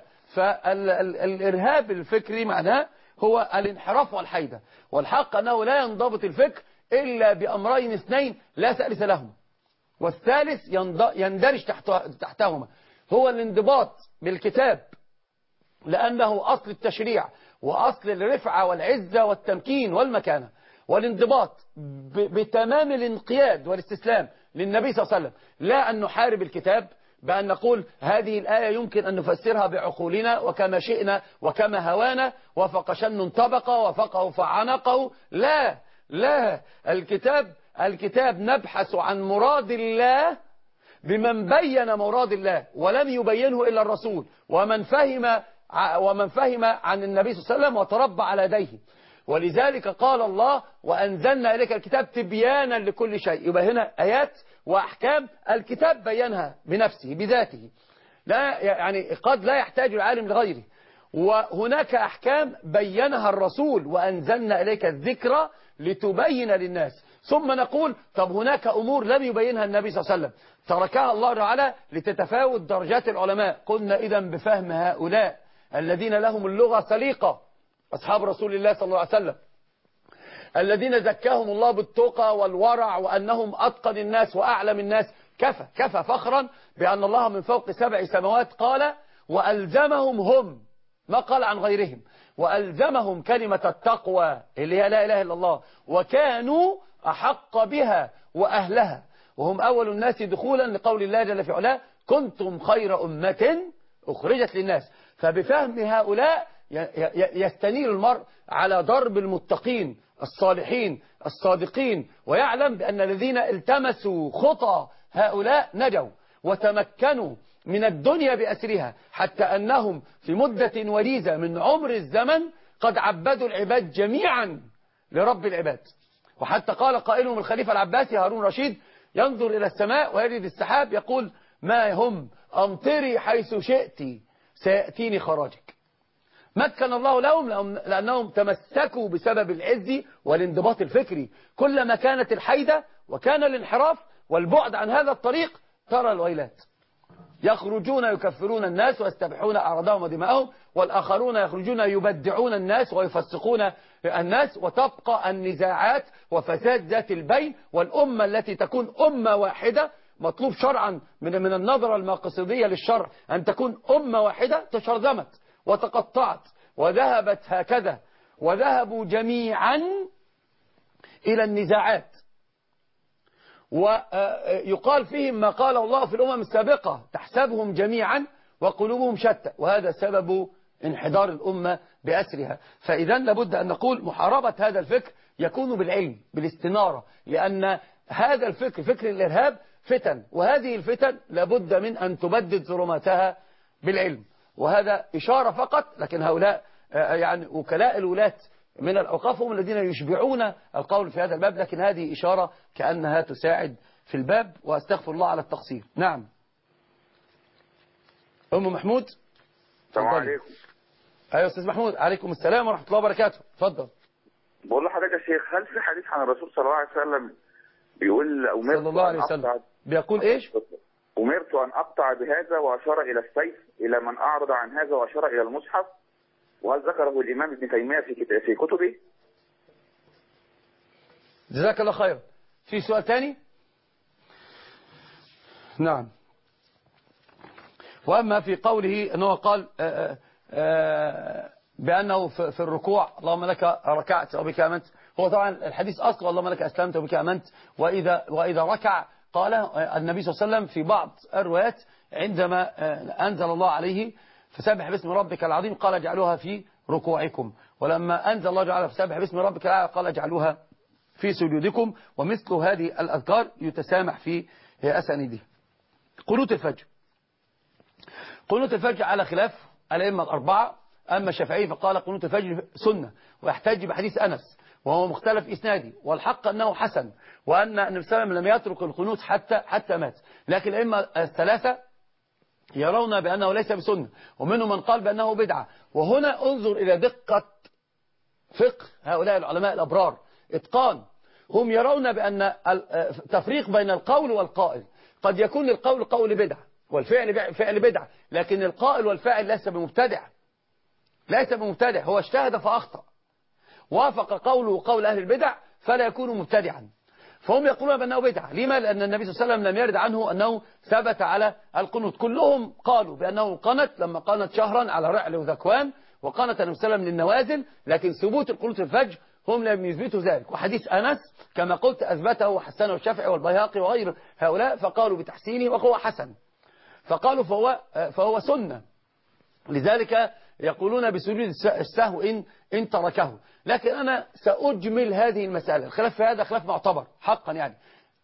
فالإرهاب الفكري معناه هو الانحراف والحيدة، والحق أنه لا ينضبط الفكر إلا بأمرين اثنين لا ثالث لهم، والثالث يندرج تحتهما، هو الانضباط بالكتاب لأنه أصل التشريع وأصل الرفعة والعزة والتمكين والمكانة، والانضباط بتمام الانقياد والاستسلام للنبي صلى الله عليه وسلم، لا أن نحارب الكتاب بأن نقول هذه الآية يمكن أن نفسرها بعقولنا وكما شئنا وكما هوانا، وفق شن طبقه وفقه فعنقه. لا لا الكتاب الكتاب نبحث عن مراد الله بمن بين مراد الله ولم يبينه إلا الرسول، ومن فهم ومن فهم عن النبي صلى الله عليه وسلم وتربى على يديه. ولذلك قال الله وأنزلنا إليك الكتاب تبيانا لكل شيء. يبقى هنا آيات وأحكام الكتاب بينها بنفسه بذاته، لا يعني قد لا يحتاج العالم لغيره. وهناك أحكام بينها الرسول وأنزلنا إليك الذكر لتبين للناس. ثم نقول طب هناك أمور لم يبينها النبي صلى الله عليه وسلم تركها الله تعالى لتتفاوت درجات العلماء. قلنا إذا بفهم هؤلاء الذين لهم اللغة سليقة أصحاب رسول الله صلى الله عليه وسلم، الذين زكاهم الله بالتقى والورع وأنهم أتقن الناس وأعلم الناس، كفى كفى فخرا بأن الله من فوق سبع سماوات قال وألزمهم هم، ما قال عن غيرهم، وألزمهم كلمة التقوى اللي هي لا إله إلا الله، وكانوا أحق بها وأهلها، وهم أول الناس دخولا لقول الله جل في علاه كنتم خير أمة أخرجت للناس. فبفهم هؤلاء يستنير المرء على ضرب المتقين الصالحين الصادقين، ويعلم بأن الذين التمسوا خطى هؤلاء نجوا وتمكنوا من الدنيا بأسرها، حتى أنهم في مدة وليزة من عمر الزمن قد عبدوا العباد جميعا لرب العباد. وحتى قال قائلهم الخليفة العباسي هارون رشيد ينظر إلى السماء ويجد السحاب يقول ما هم أمطري حيث شئت سيأتيني خراجك. مكن الله لهم لأنهم تمسكوا بسبب العز والانضباط الفكري. كلما كانت الحيدة وكان الانحراف والبعد عن هذا الطريق ترى الويلات، يخرجون يكفرون الناس ويستبحون أعراضهم ودماءهم، والآخرون يخرجون يبدعون الناس ويفسقون الناس، وتبقى النزاعات وفساد ذات البين. والأمة التي تكون أمة واحدة مطلوب شرعا من من النظرة المقصدية للشرع أن تكون أمة واحدة تشرذمت وتقطعت وذهبت هكذا، وذهبوا جميعا إلى النزاعات، ويقال فيهم ما قال الله في الأمم السابقة تحسبهم جميعا وقلوبهم شتى، وهذا سبب انحدار الأمة بأسرها. فإذا لابد أن نقول محاربة هذا الفكر يكون بالعلم بالاستنارة، لأن هذا الفكر فكر الإرهاب فتن، وهذه الفتن لابد من أن تبدد ظلماتها بالعلم. وهذا إشارة فقط، لكن هؤلاء يعني وكلاء الولاة من الأوقاف هم الذين يشبعون القول في هذا الباب، لكن هذه إشارة كأنها تساعد في الباب، وأستغفر الله على التقصير. نعم أم محمود. السلام عليكم. أيوة أستاذ محمود. عليكم السلام ورحمة الله وبركاته. اتفضل. بقول لحضرتك يا شيخ، هل في حديث عن الرسول صلى الله عليه وسلم بيقول أمرت صلى الله عليه وسلم بيقول إيش؟ أمرت أن أقطع بهذا وأشار إلى السيف إلى من أعرض عن هذا وأشار إلى المصحف، وهل ذكره الإمام ابن تيمية في في كتبه؟ جزاك الله خير. في سؤال ثاني؟ نعم. وأما في قوله أنه قال آآ آآ بأنه في الركوع اللهم لك ركعت وبك آمنت، هو طبعا الحديث أصلا اللهم لك أسلمت وبك آمنت، وإذا, وإذا ركع قال النبي صلى الله عليه وسلم في بعض الروايات عندما أنزل الله عليه فسبح باسم ربك العظيم قال اجعلوها في ركوعكم، ولما أنزل الله جعلها فسبح باسم ربك العظيم قال اجعلوها في سجودكم، ومثل هذه الأذكار يتسامح في أسانيدها. قنوت الفجر. قنوت الفجر على خلاف الأئمة الأربعة. أما الشافعي فقال قنوت الفجر سنة، ويحتج بحديث أنس وهو مختلف إسنادي، والحق أنه حسن، وأن النبي صلى الله عليه وسلم لم يترك القنوت حتى حتى مات. لكن الأئمة الثلاثة يرون بأنه ليس بسنة، ومنهم من قال بأنه بدعة. وهنا انظر إلى دقة فقه هؤلاء العلماء الأبرار، إتقان. هم يرون بأن التفريق بين القول والقائل، قد يكون القول قول بدعة والفعل فعل بدعة، لكن القائل والفاعل ليس بمبتدع، ليس بمبتدع، هو اجتهد فأخطأ، وافق قوله قول أهل البدع فلا يكون مبتدعا. فهم يقولون بأنه بدعة. لما؟ لأن النبي صلى الله عليه وسلم لم يرد عنه أنه ثبت على القنوت. كلهم قالوا بأنه قنت لما قنت شهرا على رعل وذكوان، وقنت النبي صلى الله عليه وسلم للنوازل، لكن ثبوت القنوت في الفجر هم لم يثبتوا ذلك. وحديث أنس كما قلت أثبته وحسنه الشافعي والبيهقي وغير هؤلاء، فقالوا بتحسينه وهو حسن، فقالوا فهو, فهو سنة. لذلك يقولون بسجود السهو إن, إن تركه. لكن أنا سأجمل هذه المسألة. الخلاف في هذا خلاف معتبر حقا، يعني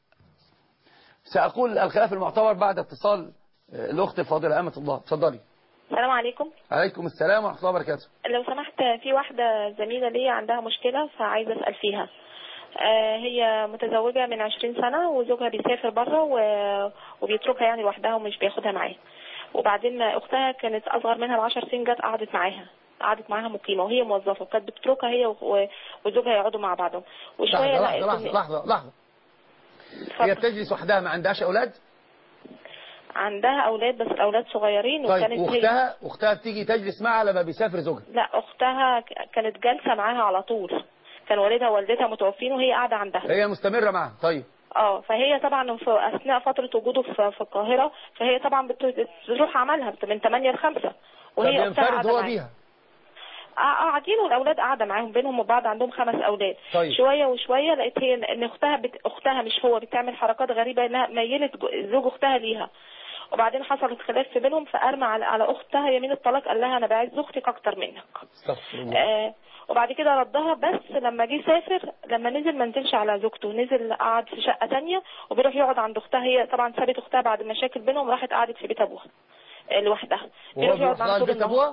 سأقول الخلاف المعتبر بعد اتصال الأخت الفاضلة أمة الله. تفضلي. السلام عليكم. عليكم السلام ورحمة الله وبركاته. لو سمحت، في واحدة زميلة لي عندها مشكلة فعايزة أسأل فيها. هي متزوجة من عشرين سنة وزوجها بيسافر بره وبيتركها يعني لوحدها ومش بياخدها معاه. وبعدين أختها كانت أصغر منها بعشر سنين جت قعدت معاها قعدت معاها مقيمة وهي موظفة، وكانت بتتركها هي وزوجها يقعدوا مع بعضهم. وشوية لحظة لحظة لحظة لحظة هي بتجلس وحدها ما عندهاش أولاد؟ عندها أولاد بس الأولاد صغيرين. طيب وكانت واختها هي... أختها بتيجي تجلس معها لما بيسافر زوجها؟ لا، أختها كانت جالسة معاها على طول، كان والدها ووالدتها متوفين وهي قاعدة عندها. هي مستمرة معها. طيب اه فهي طبعا في اثناء فتره وجوده في, في القاهره، فهي طبعا بتروح عملها من ثمانية ل خمسة، وهي ينفرد هو بيها. قاعدين والاولاد قاعده معاهم، بينهم وبعض عندهم خمس اولاد. طيب. شويه وشويه لقيت هي ان اختها بت... اختها مش هو بتعمل حركات غريبه انها ميلت زوج اختها ليها، وبعدين حصلت خلاف في بينهم فارمى على على اختها يمين الطلاق، قال لها انا بعز اختك اكتر منك. استغفر الله. آه وبعد كده ردها، بس لما جه سافر لما نزل ما نزلش على زوجته، نزل قعد في شقه ثانيه وبيروح يقعد عند اختها. هي طبعا سابت اختها بعد مشاكل بينهم، راحت قعدت في بيت ابوها لوحدها. وهو بيروح لها بيت ابوها؟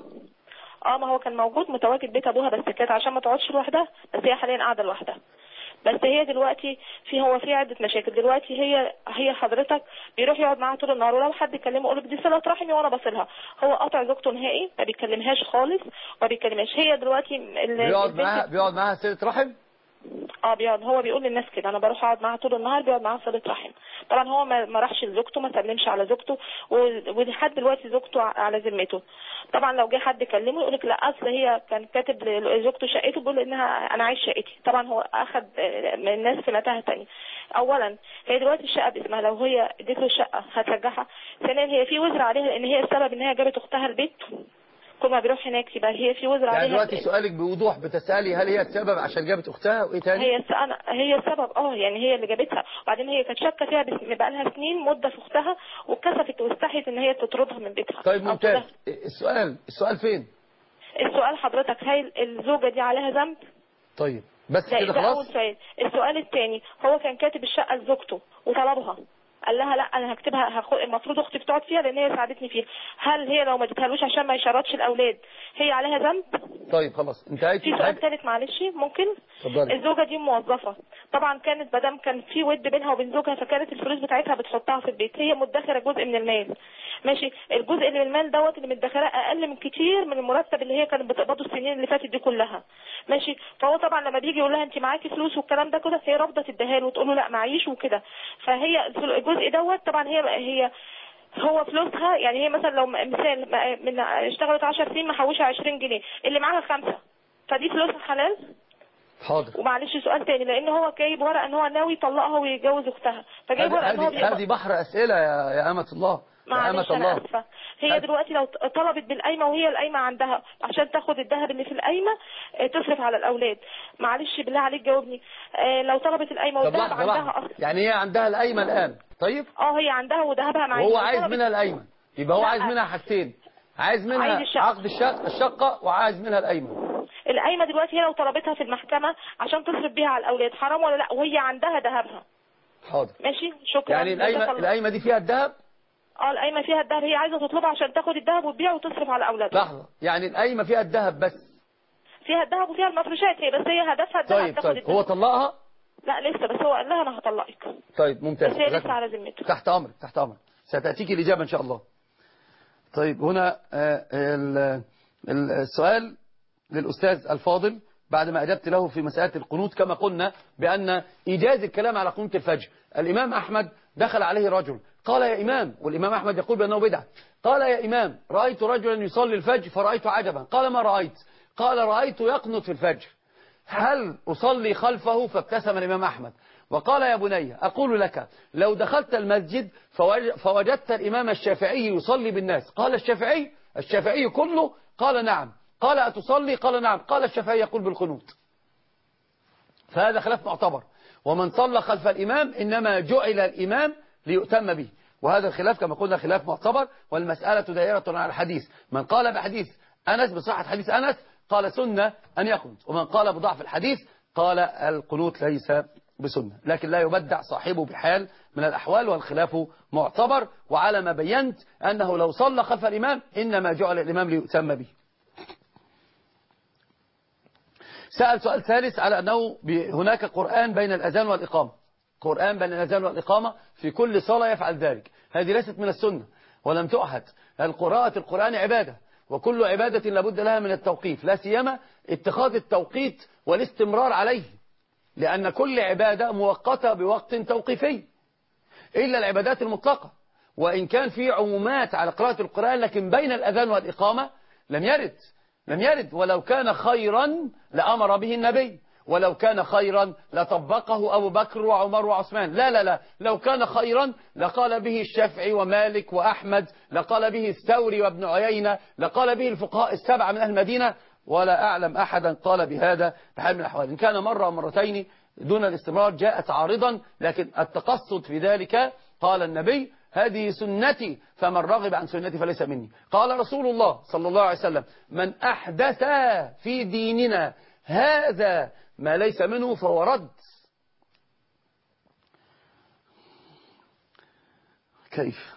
اه ما هو كان موجود متواجد بيت ابوها، بس كانت عشان ما تقعدش لوحدها، بس هي حاليا قاعده لوحدها. بس هي دلوقتي في هو في عده مشاكل دلوقتي. هي هي حضرتك بيروح يقعد معاها طول النهار، ولو حد يكلمه يقول لك دي صله رحمي وانا بصلها. هو قاطع زوجته نهائي، ما بيكلمهاش خالص وما بيكلمهاش. هي دلوقتي بيقعد معاها بيقعد معاها صله رحم. اه بيقعد، هو بيقول للناس كده انا بروح اقعد معاها طول النهار، بيقعد معاها صله رحم. طبعا هو ما, ما راحش لزوجته، ما سلمش على زوجته، ولحد دلوقتي زوجته على ذمته. طبعا لو جه حد كلمه يقول لك لا اصل هي كان كاتب لزوجته شقته، بيقول انها انا عايش شقتي. طبعا هو اخذ من الناس في متاهه ثانيه. اولا هي دلوقتي الشقه باسمها، لو هي اديت له الشقه هترجعها. ثانيا هي في وزر عليها لان هي السبب ان هي جابت اختها البيت، كل ما بيروح هناك يبقى هي في وزر عليها. يعني دلوقتي سؤالك بوضوح بتسالي هل هي السبب عشان جابت اختها وايه تاني؟ هي انا هي السبب اه يعني هي اللي جابتها، وبعدين هي كانت شاكه فيها بقى لها سنين مده في اختها، واتكسفت واستحيت ان هي تطردها من بيتها. طيب ممتاز. السؤال السؤال فين؟ السؤال حضرتك هل الزوجه دي عليها ذنب؟ طيب بس كده خلاص. اول سؤال. السؤال الثاني، هو كان كاتب الشقه لزوجته وطلبها، قال لها لا انا هكتبها هخ... المفروض اختك تقعد فيها لان هي ساعدتني فيها. هل هي لو ما اديتهالوش عشان ما يشردش الاولاد هي عليها ذنب؟ طيب خلاص انتهيتي. في سؤال ثالث معلش ممكن؟ اتفضلي. الزوجه دي موظفه، طبعا كانت مدام كان في ود بينها وبين زوجها، فكانت الفلوس بتاعتها بتحطها في البيت. هي مدخره جزء من المال، ماشي. الجزء اللي من المال دوت اللي مدخراه اقل من كتير من المرتب اللي هي كانت بتقبضه السنين اللي فاتت دي كلها، ماشي. فهو طبعا لما بيجي يقول لها انت معاكي فلوس والكلام ده كده، هي رافضه تديها له وتقول له لا معيش وكده. فهي الجزء دوت طبعا هي هي هو فلوسها، يعني هي مثلا لو مثال من اشتغلت عشر سنين محوشه عشرين جنيه، اللي معاها خمسه، فدي فلوسها حلال؟ حاضر. ومعلش سؤال تاني، لان هو جايب ورقه ان هو ناوي يطلقها ويتجوز اختها، فجايب ورقه ان هو هذه بحر اسئله يا يا امه الله. معلش انا اسفه. هي دلوقتي لو طلبت بالقايمه وهي القايمه عندها عشان تاخد الذهب اللي في القايمه تصرف على الاولاد، معلش بالله عليك جاوبني. آه لو طلبت القايمه والذهب عندها اصلا، يعني هي عندها القايمه الان. طيب اه هي عندها وذهبها معاها، وهو عايز منها القايمه، يبقى هو عايز منها حاجتين، عايز منها عايز الشقة. عقد الشقه الشقه وعايز منها القايمه. القايمه دلوقتي هي لو طلبتها في المحكمه عشان تصرف بيها على الاولاد حرام ولا لا؟ وهي عندها ذهبها. حاضر ماشي شكرا. يعني القايمه القايمه دي فيها الذهب؟ اه القايمه فيها الذهب، هي عايزه تطلبها عشان تاخد الذهب وتبيعه وتصرف على اولادها. لحظه، يعني القايمه فيها الذهب بس؟ فيها الذهب وفيها المفروشات هي، بس هي هدفها الذهب. طيب طيب الدهب. هو طلقها؟ لا لسه، بس هو قال لها انا هطلقك. طيب ممتاز. بس هي لسه على ذمته. تحت امرك تحت امرك، ستاتيك الاجابه ان شاء الله. طيب هنا السؤال للاستاذ الفاضل بعد ما اجبت له في مساله القنوت، كما قلنا بان ايجاز الكلام على قنوت الفجر. الامام احمد دخل عليه رجل قال يا إمام، والإمام أحمد يقول بأنه بدعة، قال يا إمام رأيت رجلا يصلي الفجر فرأيت عجبا. قال ما رأيت؟ قال رأيت يقنط في الفجر، هل أصلي خلفه؟ فابتسم الإمام أحمد وقال يا بني أقول لك لو دخلت المسجد فوجدت الإمام الشافعي يصلي بالناس. قال الشافعي الشافعي كله؟ قال نعم. قال أتصلي؟ قال نعم. قال الشافعي يقول بالقنوت. فهذا خلاف معتبر، ومن صلى خلف الإمام إنما جعل الإمام ليؤتم به، وهذا الخلاف كما قلنا خلاف معتبر، والمسألة دائرة على الحديث. من قال بحديث أنس بصحة حديث أنس قال سنة أن يقنط، ومن قال بضعف الحديث قال القنوت ليس بسنة، لكن لا يبدع صاحبه بحال من الأحوال، والخلاف معتبر. وعلى ما بينت أنه لو صلى خلف الإمام إنما جعل الإمام ليؤتم به. سأل سؤال ثالث على أنه هناك قرآن بين الأذان والإقامة، قرآن بين الأذان والإقامة في كل صلاة يفعل ذلك. هذه ليست من السنة ولم تؤحد. القراءة القرآن عبادة، وكل عبادة لابد لها من التوقيف، لا سيما اتخاذ التوقيت والاستمرار عليه، لأن كل عبادة مؤقتة بوقت توقيفي إلا العبادات المطلقة. وإن كان في عمومات على قراءة القرآن، لكن بين الأذان والإقامة لم يرد لم يرد ولو كان خيرا لأمر به النبي، ولو كان خيرا لطبقه أبو بكر وعمر وعثمان. لا لا لا لو كان خيرا لقال به الشافعي ومالك وأحمد، لقال به الثوري وابن عيينة، لقال به الفقهاء السبعة من أهل المدينة. ولا أعلم أحدا قال بهذا بحال من الأحوال. إن كان مرة ومرتين دون الاستمرار جاءت عارضا، لكن التقصد في ذلك قال النبي هذه سنتي فمن رغب عن سنتي فليس مني. قال رسول الله صلى الله عليه وسلم من أحدث في ديننا هذا ما ليس منه فهو رد. كيف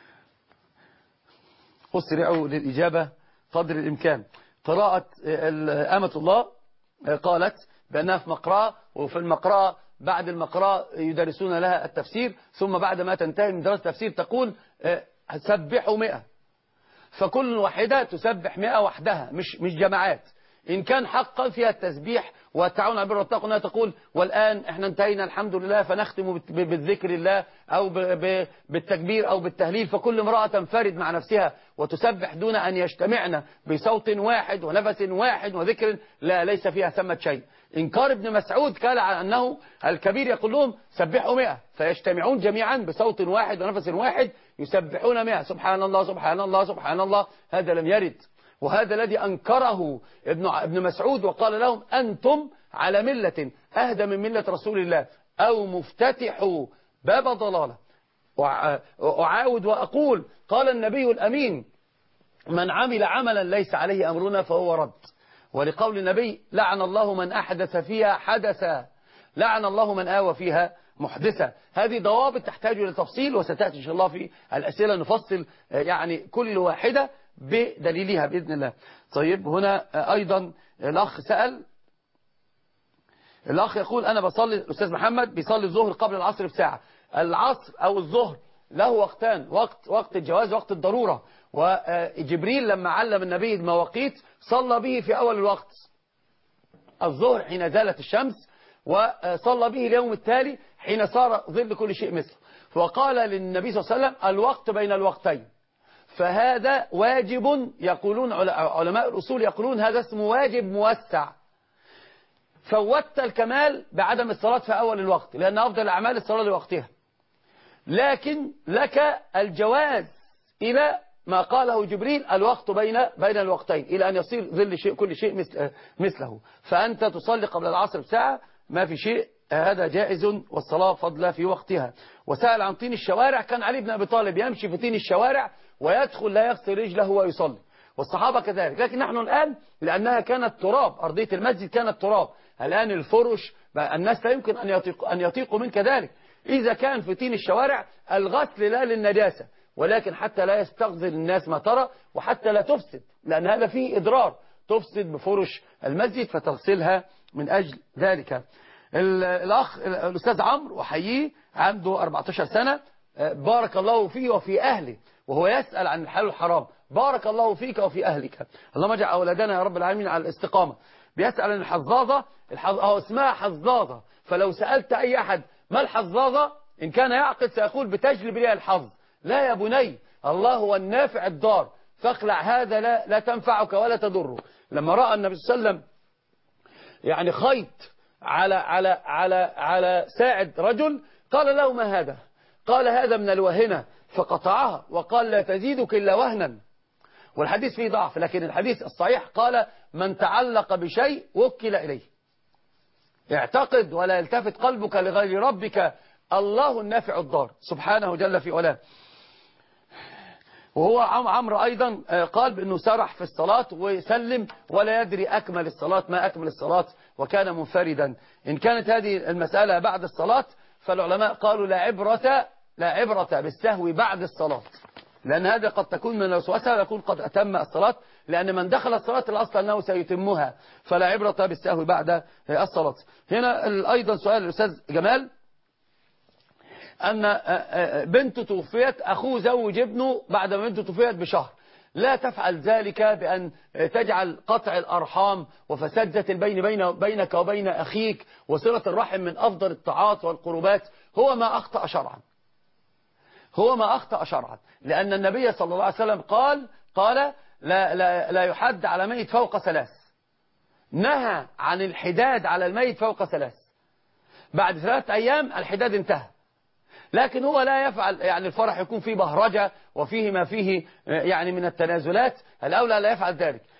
أسرعوا للإجابة قدر الإمكان. قراءة أمة الله قالت بأنها في مقرأة، وفي المقرأة بعد المقرأة يدرسون لها التفسير، ثم بعد ما تنتهي من دراسة التفسير تقول سبحوا مئة، فكل واحدة تسبح مئة وحدها مش مش جماعات. إن كان حقا فيها التسبيح والتعاون على البر والتقوى تقول والآن احنا انتهينا الحمد لله فنختم بالذكر الله أو بالتكبير أو بالتهليل، فكل امرأة تنفرد مع نفسها وتسبح دون أن يجتمعن بصوت واحد ونفس واحد وذكر، لا ليس فيها ثمة شيء. إنكار ابن مسعود قال عن أنه الكبير يقول لهم سبحوا مئة، فيجتمعون جميعا بصوت واحد ونفس واحد يسبحون مئة، سبحان الله سبحان الله سبحان الله. هذا لم يرد، وهذا الذي أنكره ابن ابن مسعود وقال لهم أنتم على ملة أهدى من ملة رسول الله أو مفتتحوا باب ضلالة. وأعاود وأقول قال النبي الأمين من عمل عملا ليس عليه أمرنا فهو رد. ولقول النبي لعن الله من أحدث فيها حدثا، لعن الله من آوى فيها محدثة. هذه ضوابط تحتاج إلى تفصيل، وستأتي إن شاء الله في الأسئلة نفصل يعني كل واحدة بدليلها بإذن الله. طيب هنا أيضا الأخ سأل، الأخ يقول أنا بصلي، الأستاذ محمد بيصلي الظهر قبل العصر بساعة. العصر أو الظهر له وقتان، وقت وقت الجواز وقت الضرورة، وجبريل لما علم النبي المواقيت صلى به في أول الوقت الظهر حين زالت الشمس، وصلى به اليوم التالي حين صار ظل كل شيء مثله. وقال للنبي صلى الله عليه وسلم الوقت بين الوقتين، فهذا واجب، يقولون علماء الأصول يقولون هذا اسمه واجب موسع. فوتت الكمال بعدم الصلاة في أول الوقت، لأن أفضل الأعمال الصلاة لوقتها، لكن لك الجواز إلى ما قاله جبريل الوقت بين بين الوقتين، إلى أن يصير ظل شيء كل شيء مثل مثله. فأنت تصلي قبل العصر بساعة ما في شيء، هذا جائز، والصلاة فضلا في وقتها. وسأل عن طين الشوارع، كان علي بن أبي طالب يمشي في طين الشوارع ويدخل لا يغسل رجله ويصلي، والصحابة كذلك. لكن نحن الآن لأنها كانت تراب، أرضية المسجد كانت تراب، الآن الفرش الناس لا يمكن أن يطيق أن يطيقوا من كذلك. إذا كان في طين الشوارع الغسل لا للنجاسة، ولكن حتى لا يستغزل الناس ما ترى، وحتى لا تفسد، لأن هذا فيه إضرار، تفسد بفرش المسجد فتغسلها من أجل ذلك. الأخ الأستاذ عمرو وحييه عنده أربعة عشر سنة، بارك الله فيه وفي أهله، وهو يسأل عن الحلال والحرام. بارك الله فيك وفي أهلك، اللهم اجعل أولادنا يا رب العالمين على الاستقامة. بيسأل عن الحظاظة، الحظ... اسمها حظاظة، فلو سألت أي أحد ما الحظاظة إن كان يعقل سيقول بتجلب لي الحظ. لا يا بني، الله هو النافع الضار، فاقلع هذا لا, لا تنفعك ولا تضره. لما رأى النبي صلى الله عليه وسلم يعني خيط على على على على ساعد رجل، قال له ما هذا؟ قال هذا من الوهنة، فقطعها وقال لا تزيدك إلا وهنا. والحديث فيه ضعف، لكن الحديث الصحيح قال من تعلق بشيء وكل إليه. اعتقد ولا يلتفت قلبك لغير ربك، الله النافع الضار سبحانه جل في علاه. وهو عمرو أيضا قال بأنه سرح في الصلاة ويسلم ولا يدري أكمل الصلاة ما أكمل الصلاة، وكان منفردا. إن كانت هذه المسألة بعد الصلاة فالعلماء قالوا لا عبرة لا عبرة بالسهو بعد الصلاة، لأن هذا قد تكون من الوسوسة ويكون قد أتم الصلاة، لأن من دخل الصلاة الأصل أنه سيتمها، فلا عبرة بالسهو بعد الصلاة. هنا أيضا سؤال الأستاذ جمال، أن بنته توفيت، أخوه زوج ابنه بعد ما بنته توفيت بشهر، لا تفعل ذلك بأن تجعل قطع الأرحام وفساد ذات البين بين بينك وبين أخيك وصلة الرحم من أفضل الطاعات والقربات، هو ما أخطأ شرعا، هو ما أخطأ شرعا، لأن النبي صلى الله عليه وسلم قال قال لا, لا, لا يحد على ميت فوق ثلاث، نهى عن الحداد على الميت فوق ثلاث، بعد ثلاثة أيام الحداد انتهى. لكن هو لا يفعل، يعني الفرح يكون فيه بهرجة وفيه ما فيه يعني من التنازلات، الأولى لا يفعل ذلك.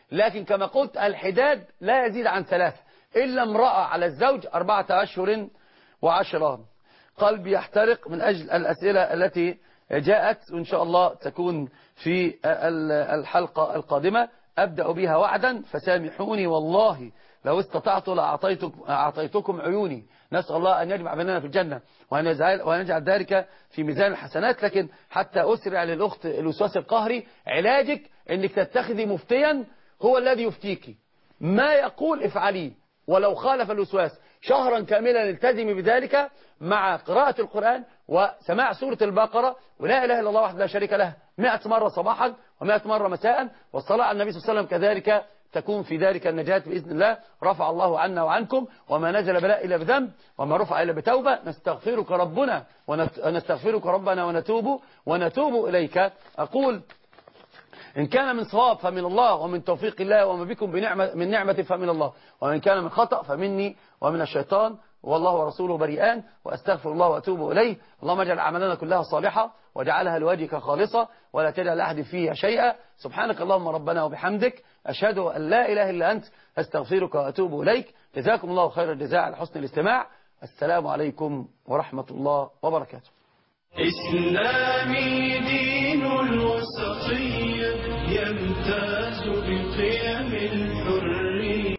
لكن كما قلت الحداد لا يزيد عن ثلاثة إلا امرأة على الزوج أربعة أشهر وعشرة. قلبي يحترق من أجل الأسئلة التي جاءت، وإن شاء الله تكون في الحلقة القادمة. أبدأ بها وعدا فسامحوني والله لو استطعت لأعطيتكم عيوني. نسأل الله أن يجمع بيننا في الجنة وأن يجعل, وأن يجعل ذلك في ميزان الحسنات. لكن حتى أسرع للأخت الوسواس القهري، علاجك أنك تتخذي مفتيا هو الذي يفتيك، ما يقول افعليه، ولو خالف الوسواس شهرا كاملا التزمي بذلك مع قراءة القرآن وسماع سورة البقرة ولا إله إلا الله وحده لا شريك له مئة مرة صباحا ومئة مرة مساء، والصلاة على النبي صلى الله عليه وسلم كذلك، تكون في ذلك النجاة بإذن الله. رفع الله عنا وعنكم، وما نزل بلاء إلا بذنب وما رفع إلا بتوبة. نستغفرك ربنا ونستغفرك ربنا ونتوب ونتوب إليك. أقول إن كان من صواب فمن الله ومن توفيق الله وما بكم بنعمة من نعمة فمن الله، وإن كان من خطأ فمني ومن الشيطان، والله ورسوله بريئان، وأستغفر الله وأتوب إليه. اللهم اجعل أعمالنا كلها صالحة واجعلها لوجهك خالصة ولا تجعل أحد فيها شيئا. سبحانك اللهم ربنا وبحمدك، أشهد أن لا إله إلا أنت، أستغفرك وأتوب إليك. جزاكم الله خير الجزاء على حسن الاستماع. السلام عليكم ورحمة الله وبركاته. إسلامي